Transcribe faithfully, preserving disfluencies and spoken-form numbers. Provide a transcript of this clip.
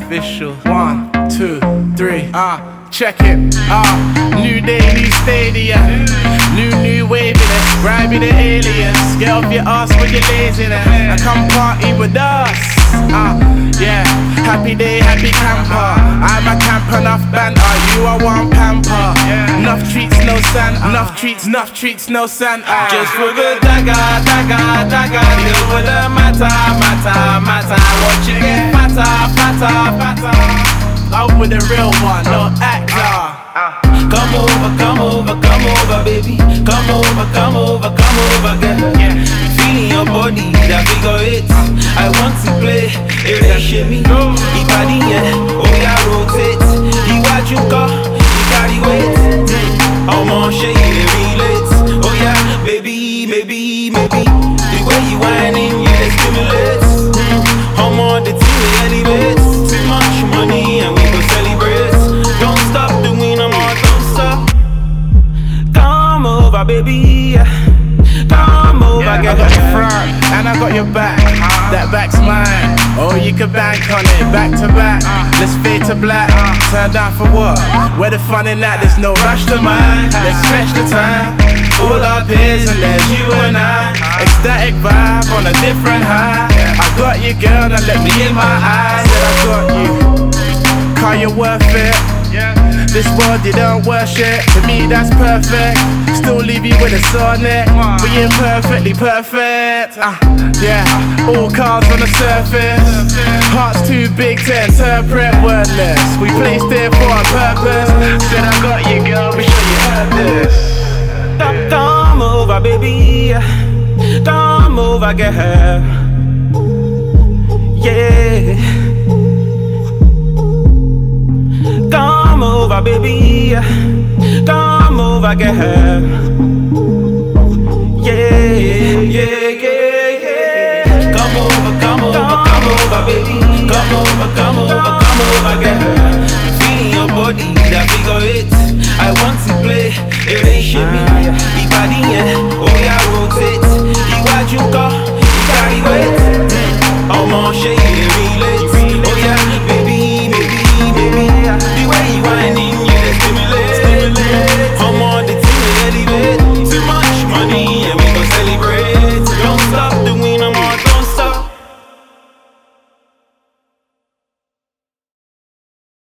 official. One, two, three, ah, uh, check it, ah, uh, new day, new stadium, new, new wave in it, ride with the aliens, get off your ass with your laziness, and come party with us, ah, uh, yeah, happy day, happy camper, I'm a camp, enough banter, you are one pamper, enough treats, no Santa, enough treats, enough treats, no Santa, just for good dagger, dagger, dagger, deal with the matter, matter, matter, what you get, fatter, fatter, fatter. Love with the real one, no actor. Come over, come over, come over, baby. Come over, come over, come over, girl. Feeling your body, that figure eight. I want to play, it that shimmy. He body, yeah, oh yeah, rotate. He what you call, he carry weight. I'm on shade, they relate. Oh yeah, baby, maybe, maybe. The way you whining, you they stimulate. I'm on the team, they elevate. Too much money and we go celebrate. Don't stop doing them all, don't stop. Come over, baby. Come over, yeah, girl. I got your front and I got your back. That back's mine. Oh, you can bank on it. Back to back. Let's fade to black. Turn down for what? Where the fun in that? There's no rush to mine. Let's stretch the time. All our peers and there's you and I. Ecstatic vibe on a different high. I got you, girl. Now let me in my eyes. Said I got you. Call you worth it. This world you don't worship. To me that's perfect. Still leave you with a sore neck. Being perfectly perfect. uh, Yeah, all cards on the surface. Hearts too big to interpret. Wordless, we placed it for a purpose. Said I got you, girl, be sure you heard this. Come over, baby. Come over, girl. Yeah. Come over, baby. Come over, girl. Yeah, yeah.